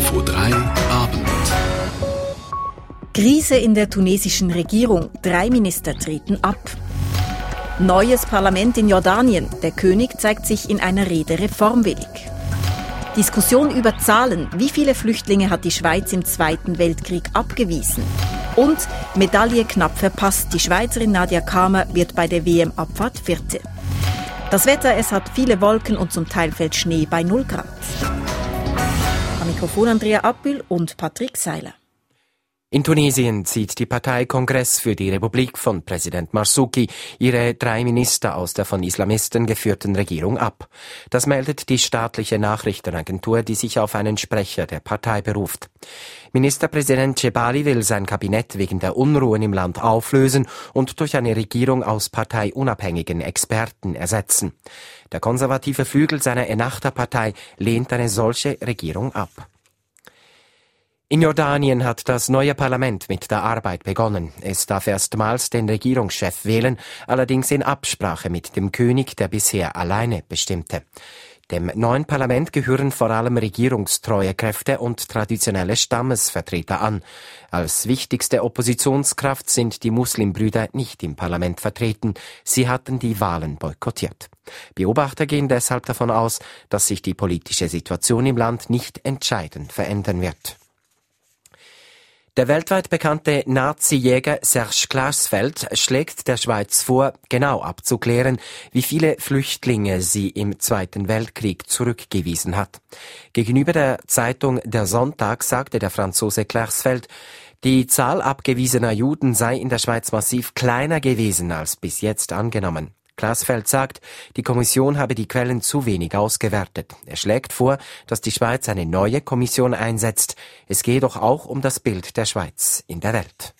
Info 3 Abend. Krise in der tunesischen Regierung. 3 Minister treten ab. Neues Parlament in Jordanien. Der König zeigt sich in einer Rede reformwillig. Diskussion über Zahlen. Wie viele Flüchtlinge hat die Schweiz im Zweiten Weltkrieg abgewiesen? Und Medaille knapp verpasst. Die Schweizerin Nadia Kamer wird bei der WM-Abfahrt Vierte. Das Wetter, es hat viele Wolken und zum Teil fällt Schnee bei 0 Grad. Am Mikrofon Andrea Appel und Patrick Seiler. In Tunesien zieht die Partei Kongress für die Republik von Präsident Marzouki ihre 3 Minister aus der von Islamisten geführten Regierung ab. Das meldet die staatliche Nachrichtenagentur, die sich auf einen Sprecher der Partei beruft. Ministerpräsident Djebali will sein Kabinett wegen der Unruhen im Land auflösen und durch eine Regierung aus parteiunabhängigen Experten ersetzen. Der konservative Flügel seiner Ennahda-Partei lehnt eine solche Regierung ab. In Jordanien hat das neue Parlament mit der Arbeit begonnen. Es darf erstmals den Regierungschef wählen, allerdings in Absprache mit dem König, der bisher alleine bestimmte. Dem neuen Parlament gehören vor allem regierungstreue Kräfte und traditionelle Stammesvertreter an. Als wichtigste Oppositionskraft sind die Muslimbrüder nicht im Parlament vertreten. Sie hatten die Wahlen boykottiert. Beobachter gehen deshalb davon aus, dass sich die politische Situation im Land nicht entscheidend verändern wird. Der weltweit bekannte Nazi-Jäger Serge Klarsfeld schlägt der Schweiz vor, genau abzuklären, wie viele Flüchtlinge sie im Zweiten Weltkrieg zurückgewiesen hat. Gegenüber der Zeitung Der Sonntag sagte der Franzose Klarsfeld, die Zahl abgewiesener Juden sei in der Schweiz massiv kleiner gewesen als bis jetzt angenommen. Klarsfeld sagt, die Kommission habe die Quellen zu wenig ausgewertet. Er schlägt vor, dass die Schweiz eine neue Kommission einsetzt. Es gehe doch auch um das Bild der Schweiz in der Welt.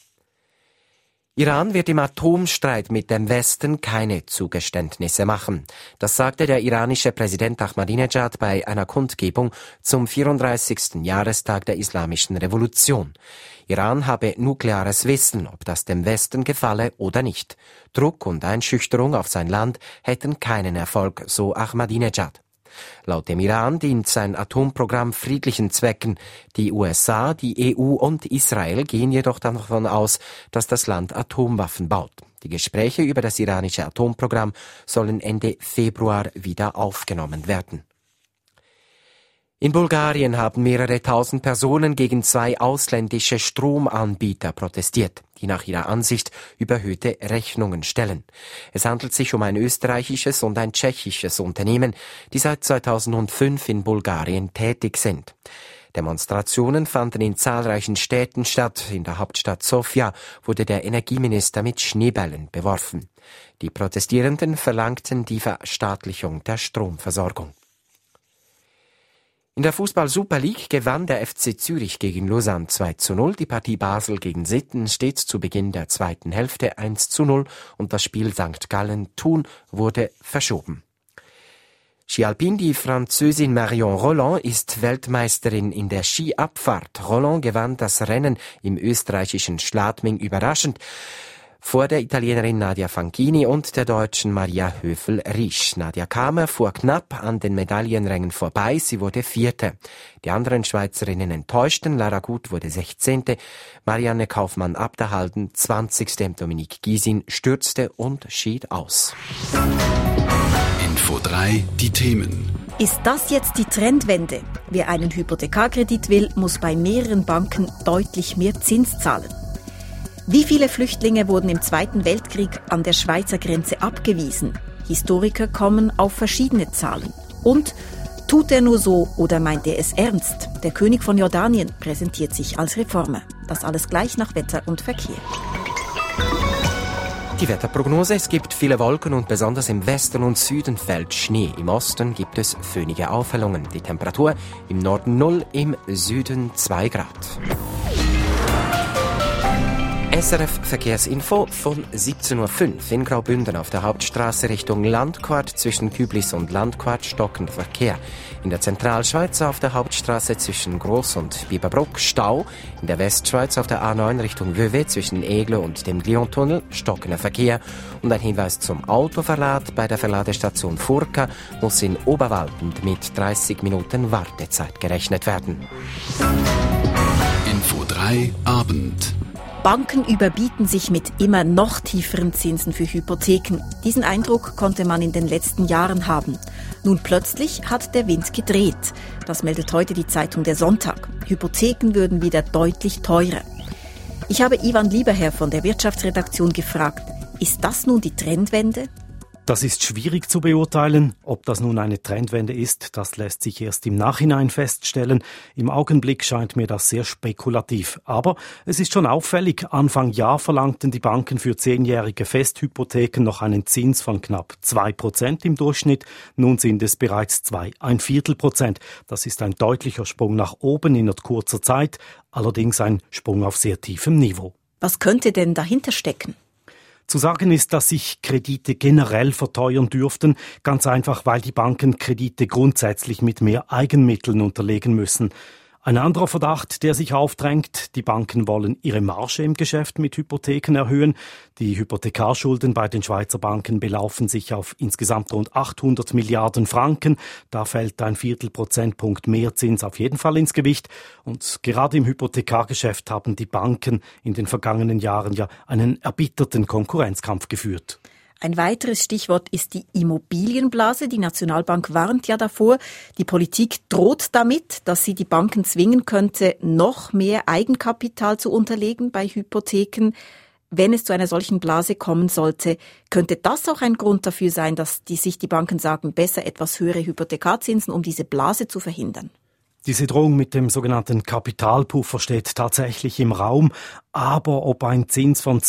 Iran wird im Atomstreit mit dem Westen keine Zugeständnisse machen. Das sagte der iranische Präsident Ahmadinejad bei einer Kundgebung zum 34. Jahrestag der Islamischen Revolution. Iran habe nukleares Wissen, ob das dem Westen gefalle oder nicht. Druck und Einschüchterung auf sein Land hätten keinen Erfolg, so Ahmadinejad. Laut dem Iran dient sein Atomprogramm friedlichen Zwecken. Die USA, die EU und Israel gehen jedoch davon aus, dass das Land Atomwaffen baut. Die Gespräche über das iranische Atomprogramm sollen Ende Februar wieder aufgenommen werden. In Bulgarien haben mehrere tausend Personen gegen 2 ausländische Stromanbieter protestiert, die nach ihrer Ansicht überhöhte Rechnungen stellen. Es handelt sich um ein österreichisches und ein tschechisches Unternehmen, die seit 2005 in Bulgarien tätig sind. Demonstrationen fanden in zahlreichen Städten statt. In der Hauptstadt Sofia wurde der Energieminister mit Schneebällen beworfen. Die Protestierenden verlangten die Verstaatlichung der Stromversorgung. In der Fußball-Super League gewann der FC Zürich gegen Lausanne 2:0, die Partie Basel gegen Sitten stets zu Beginn der zweiten Hälfte 1:0 und das Spiel St. Gallen-Thun wurde verschoben. Ski Alpin, die Französin Marion Rolland ist Weltmeisterin in der Skiabfahrt. Rolland gewann das Rennen im österreichischen Schladming überraschend vor der Italienerin Nadia Fanchini und der Deutschen Maria Höfel-Riesch. Nadia Kamer fuhr knapp an den Medaillenrängen vorbei, sie wurde 4. Die anderen Schweizerinnen enttäuschten, Lara Gut wurde 16., Marianne Kaufmann-Abderhalden 20., Dominique Gysin stürzte und schied aus. Info 3, die Themen. Ist das jetzt die Trendwende? Wer einen Hypothekarkredit will, muss bei mehreren Banken deutlich mehr Zins zahlen. Wie viele Flüchtlinge wurden im Zweiten Weltkrieg an der Schweizer Grenze abgewiesen? Historiker kommen auf verschiedene Zahlen. Und tut er nur so oder meint er es ernst? Der König von Jordanien präsentiert sich als Reformer. Das alles gleich nach Wetter und Verkehr. Die Wetterprognose: Es gibt viele Wolken und besonders im Westen und Süden fällt Schnee. Im Osten gibt es föhnige Aufhellungen. Die Temperatur im Norden 0, im Süden 2 Grad. SRF Verkehrsinfo von 17.05 Uhr in Graubünden auf der Hauptstraße Richtung Landquart zwischen Küblis und Landquart stockender Verkehr. In der Zentralschweiz auf der Hauptstraße zwischen Gross und Biberbruck Stau. In der Westschweiz auf der A9 Richtung Vevey zwischen Aigle und dem Lyon-Tunnel stockender Verkehr. Und ein Hinweis zum Autoverlad: bei der Verladestation Furka muss in Oberwalden mit 30 Minuten Wartezeit gerechnet werden. Info 3 Abend. Banken überbieten sich mit immer noch tieferen Zinsen für Hypotheken. Diesen Eindruck konnte man in den letzten Jahren haben. Nun plötzlich hat der Wind gedreht. Das meldet heute die Zeitung Der Sonntag. Hypotheken würden wieder deutlich teurer. Ich habe Ivan Lieberherr von der Wirtschaftsredaktion gefragt, ist das nun die Trendwende? Das ist schwierig zu beurteilen. Ob das nun eine Trendwende ist, das lässt sich erst im Nachhinein feststellen. Im Augenblick scheint mir das sehr spekulativ. Aber es ist schon auffällig. Anfang Jahr verlangten die Banken für 10-jährige Festhypotheken noch einen Zins von knapp 2% im Durchschnitt. Nun sind es bereits 2,25%. Das ist ein deutlicher Sprung nach oben in kurzer Zeit. Allerdings ein Sprung auf sehr tiefem Niveau. Was könnte denn dahinter stecken? Zu sagen ist, dass sich Kredite generell verteuern dürften, ganz einfach, weil die Banken Kredite grundsätzlich mit mehr Eigenmitteln unterlegen müssen. Ein anderer Verdacht, der sich aufdrängt: die Banken wollen ihre Marge im Geschäft mit Hypotheken erhöhen. Die Hypothekarschulden bei den Schweizer Banken belaufen sich auf insgesamt rund 800 Milliarden Franken. Da fällt ein Viertelprozentpunkt mehr Zins auf jeden Fall ins Gewicht. Und gerade im Hypothekargeschäft haben die Banken in den vergangenen Jahren ja einen erbitterten Konkurrenzkampf geführt. Ein weiteres Stichwort ist die Immobilienblase. Die Nationalbank warnt ja davor. Die Politik droht damit, dass sie die Banken zwingen könnte, noch mehr Eigenkapital zu unterlegen bei Hypotheken. Wenn es zu einer solchen Blase kommen sollte, könnte das auch ein Grund dafür sein, dass sich die Banken sagen, besser etwas höhere Hypothekarzinsen, um diese Blase zu verhindern? Diese Drohung mit dem sogenannten Kapitalpuffer steht tatsächlich im Raum. Aber ob ein Zins von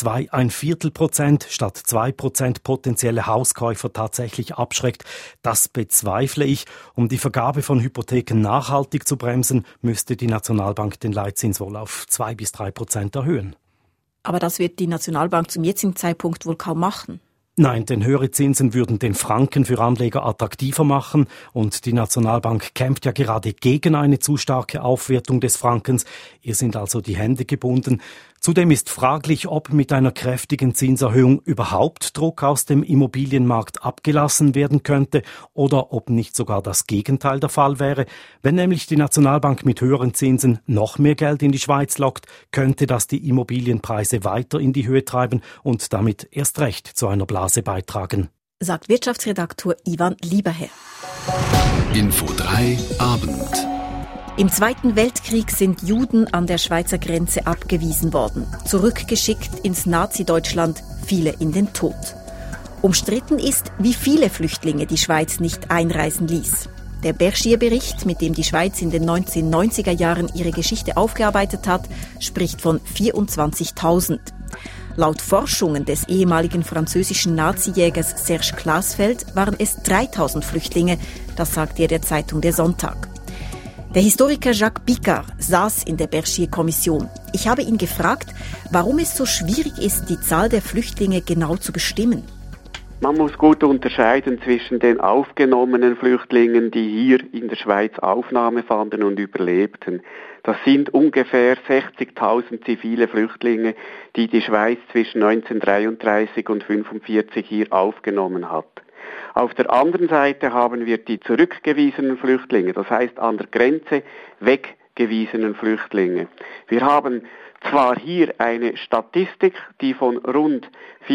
2,25% statt 2% potenzielle Hauskäufer tatsächlich abschreckt, das bezweifle ich. Um die Vergabe von Hypotheken nachhaltig zu bremsen, müsste die Nationalbank den Leitzins wohl auf 2-3% erhöhen. Aber das wird die Nationalbank zum jetzigen Zeitpunkt wohl kaum machen. Nein, denn höhere Zinsen würden den Franken für Anleger attraktiver machen und die Nationalbank kämpft ja gerade gegen eine zu starke Aufwertung des Frankens. Ihr sind also die Hände gebunden. Zudem ist fraglich, ob mit einer kräftigen Zinserhöhung überhaupt Druck aus dem Immobilienmarkt abgelassen werden könnte oder ob nicht sogar das Gegenteil der Fall wäre. Wenn nämlich die Nationalbank mit höheren Zinsen noch mehr Geld in die Schweiz lockt, könnte das die Immobilienpreise weiter in die Höhe treiben und damit erst recht zu einer Blase beitragen. Sagt Wirtschaftsredaktor Ivan Lieberherr. Info 3 Abend. Im Zweiten Weltkrieg sind Juden an der Schweizer Grenze abgewiesen worden, zurückgeschickt ins Nazi-Deutschland, viele in den Tod. Umstritten ist, wie viele Flüchtlinge die Schweiz nicht einreisen ließ. Der Bergier-Bericht, mit dem die Schweiz in den 1990er Jahren ihre Geschichte aufgearbeitet hat, spricht von 24.000. Laut Forschungen des ehemaligen französischen Nazi-Jägers Serge Klaasfeld waren es 3.000 Flüchtlinge, das sagt er der Zeitung Der Sonntag. Der Historiker Jacques Picard saß in der Bergier-Kommission. Ich habe ihn gefragt, warum es so schwierig ist, die Zahl der Flüchtlinge genau zu bestimmen. Man muss gut unterscheiden zwischen den aufgenommenen Flüchtlingen, die hier in der Schweiz Aufnahme fanden und überlebten. Das sind ungefähr 60.000 zivile Flüchtlinge, die die Schweiz zwischen 1933 und 1945 hier aufgenommen hat. Auf der anderen Seite haben wir die zurückgewiesenen Flüchtlinge, das heißt an der Grenze weggewiesenen Flüchtlinge. Wir haben zwar hier eine Statistik, die von rund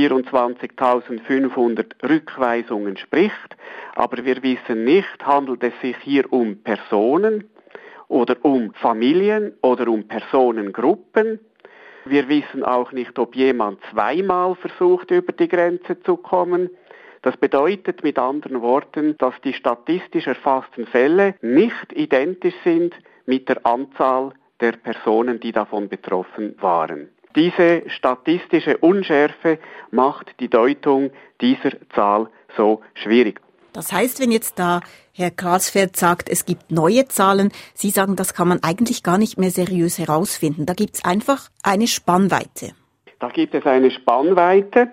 24.500 Rückweisungen spricht, aber wir wissen nicht, handelt es sich hier um Personen oder um Familien oder um Personengruppen. Wir wissen auch nicht, ob jemand zweimal versucht, über die Grenze zu kommen. Das bedeutet mit anderen Worten, dass die statistisch erfassten Fälle nicht identisch sind mit der Anzahl der Personen, die davon betroffen waren. Diese statistische Unschärfe macht die Deutung dieser Zahl so schwierig. Das heißt, wenn jetzt da Herr Klaasfeld sagt, es gibt neue Zahlen, Sie sagen, das kann man eigentlich gar nicht mehr seriös herausfinden. Da gibt es einfach eine Spannweite. Da gibt es eine Spannweite,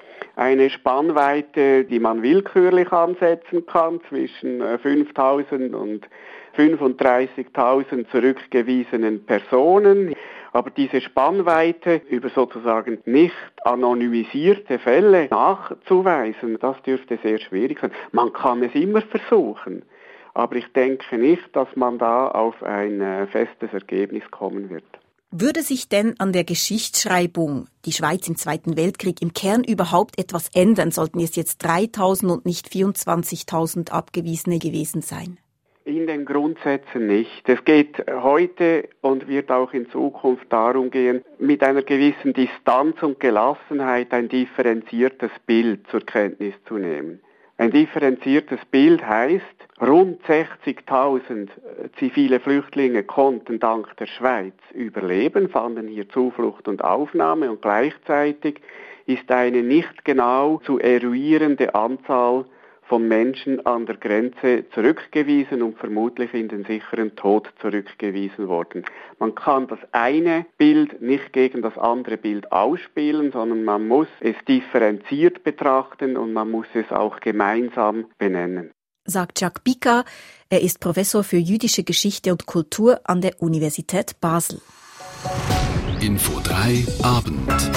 die man willkürlich ansetzen kann zwischen 5.000 und 35.000 zurückgewiesenen Personen. Aber diese Spannweite über sozusagen nicht anonymisierte Fälle nachzuweisen, das dürfte sehr schwierig sein. Man kann es immer versuchen, aber ich denke nicht, dass man da auf ein festes Ergebnis kommen wird. Würde sich denn an der Geschichtsschreibung die Schweiz im Zweiten Weltkrieg im Kern überhaupt etwas ändern? Sollten es jetzt 3.000 und nicht 24.000 Abgewiesene gewesen sein? In den Grundsätzen nicht. Es geht heute und wird auch in Zukunft darum gehen, mit einer gewissen Distanz und Gelassenheit ein differenziertes Bild zur Kenntnis zu nehmen. Ein differenziertes Bild heißt, rund 60.000 zivile Flüchtlinge konnten dank der Schweiz überleben, fanden hier Zuflucht und Aufnahme und gleichzeitig ist eine nicht genau zu eruierende Anzahl von Menschen an der Grenze zurückgewiesen und vermutlich in den sicheren Tod zurückgewiesen worden. Man kann das eine Bild nicht gegen das andere Bild ausspielen, sondern man muss es differenziert betrachten und man muss es auch gemeinsam benennen. Sagt Jacques Bica, er ist Professor für jüdische Geschichte und Kultur an der Universität Basel. Info 3 Abend.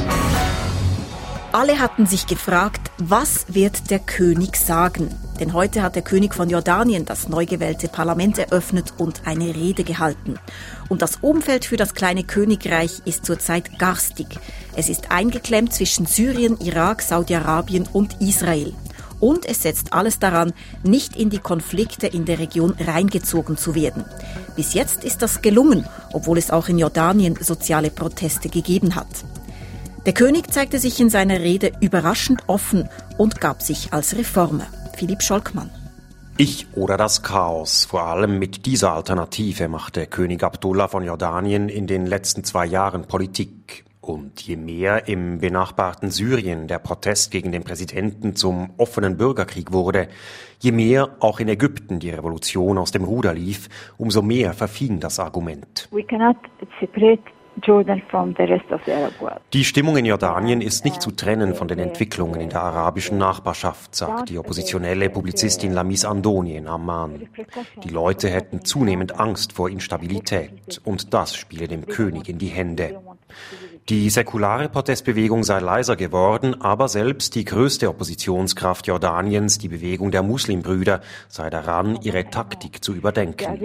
Alle hatten sich gefragt, was wird der König sagen? Denn heute hat der König von Jordanien das neu gewählte Parlament eröffnet und eine Rede gehalten. Und das Umfeld für das kleine Königreich ist zurzeit garstig. Es ist eingeklemmt zwischen Syrien, Irak, Saudi-Arabien und Israel. Und es setzt alles daran, nicht in die Konflikte in der Region reingezogen zu werden. Bis jetzt ist das gelungen, obwohl es auch in Jordanien soziale Proteste gegeben hat. Der König zeigte sich in seiner Rede überraschend offen und gab sich als Reformer. Philipp Scholkmann. Ich oder das Chaos. Vor allem mit dieser Alternative machte König Abdullah von Jordanien in den letzten 2 Jahren Politik. Und je mehr im benachbarten Syrien der Protest gegen den Präsidenten zum offenen Bürgerkrieg wurde, je mehr auch in Ägypten die Revolution aus dem Ruder lief, umso mehr verfing das Argument. We cannot separate Jordan from the rest of the Arab world. Die Stimmung in Jordanien ist nicht zu trennen von den Entwicklungen in der arabischen Nachbarschaft, sagt die oppositionelle Publizistin Lamis Andoni in Amman. Die Leute hätten zunehmend Angst vor Instabilität und das spiele dem König in die Hände. Die säkulare Protestbewegung sei leiser geworden, aber selbst die größte Oppositionskraft Jordaniens, die Bewegung der Muslimbrüder, sei daran, ihre Taktik zu überdenken.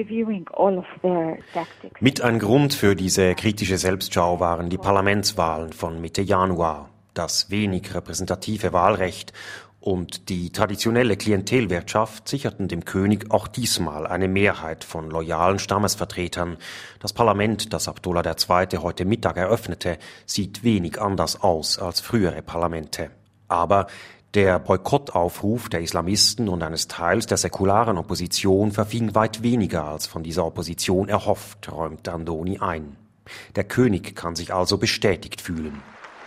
Mit ein Grund für diese kritische Selbstschau waren die Parlamentswahlen von Mitte Januar, das wenig repräsentative Wahlrecht und die traditionelle Klientelwirtschaft sicherten dem König auch diesmal eine Mehrheit von loyalen Stammesvertretern. Das Parlament, das Abdullah II. Heute Mittag eröffnete, sieht wenig anders aus als frühere Parlamente. Aber der Boykottaufruf der Islamisten und eines Teils der säkularen Opposition verfing weit weniger als von dieser Opposition erhofft, räumt Andoni ein. Der König kann sich also bestätigt fühlen.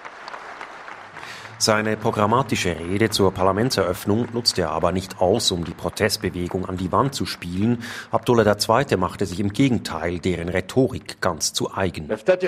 Seine programmatische Rede zur Parlamentseröffnung nutzte er aber nicht aus, um die Protestbewegung an die Wand zu spielen. Abdullah II. Machte sich im Gegenteil deren Rhetorik ganz zu eigen.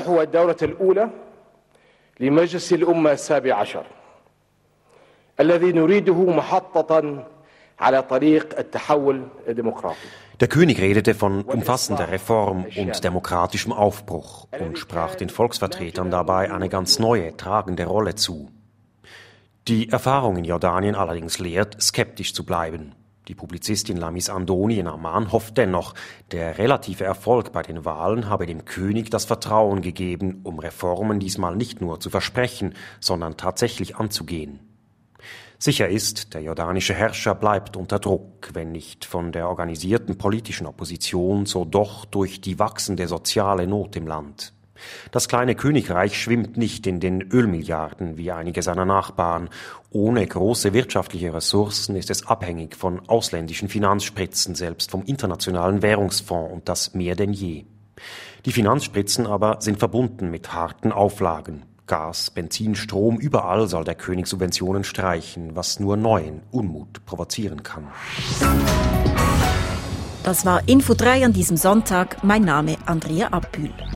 Der König redete von umfassender Reform und demokratischem Aufbruch und sprach den Volksvertretern dabei eine ganz neue, tragende Rolle zu. Die Erfahrung in Jordanien allerdings lehrt, skeptisch zu bleiben. Die Publizistin Lamis Andoni in Amman hofft dennoch, der relative Erfolg bei den Wahlen habe dem König das Vertrauen gegeben, um Reformen diesmal nicht nur zu versprechen, sondern tatsächlich anzugehen. Sicher ist, der jordanische Herrscher bleibt unter Druck, wenn nicht von der organisierten politischen Opposition, so doch durch die wachsende soziale Not im Land. Das kleine Königreich schwimmt nicht in den Ölmilliarden wie einige seiner Nachbarn. Ohne große wirtschaftliche Ressourcen ist es abhängig von ausländischen Finanzspritzen, selbst vom Internationalen Währungsfonds und das mehr denn je. Die Finanzspritzen aber sind verbunden mit harten Auflagen. Gas, Benzin, Strom, überall soll der König Subventionen streichen, was nur neuen Unmut provozieren kann. Das war Info 3 an diesem Sonntag. Mein Name Andrea Abbühl.